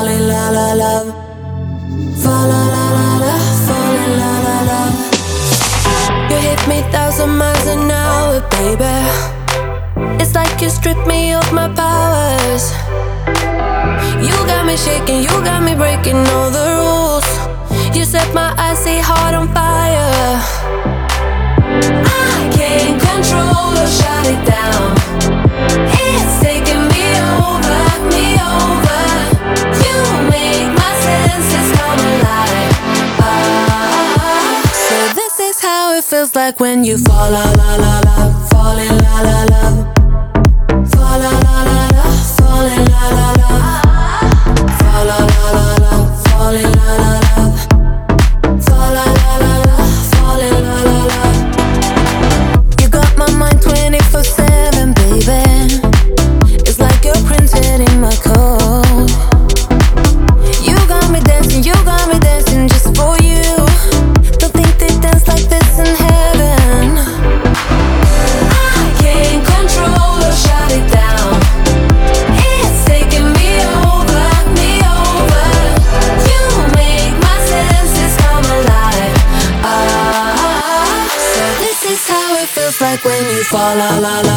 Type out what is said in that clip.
fall in la la love. Fall la la la la, fall in la la love. You hit me 1,000 miles an hour, baby. It's like you stripped me of my powers. You got me shaking, you got me breaking all the rules. You set my icy heart on fire. I can't control or shut it down. It's taking me over, me over. You make my senses come alive. So this is how it feels like when you fall la la la la, fall in la la love. Fall la la la la, fall in la la la. Fall la la la la, fall in la la la. Fall la la la la, fall in la la la. You got my mind 24/7, baby. It's like you're printed in my code. You got me dancing just for you. Don't think they dance like this in heaven. I can't control or shut it down. It's taking me over, me over. You make my senses come alive. So this is how it feels like when you fall la la la.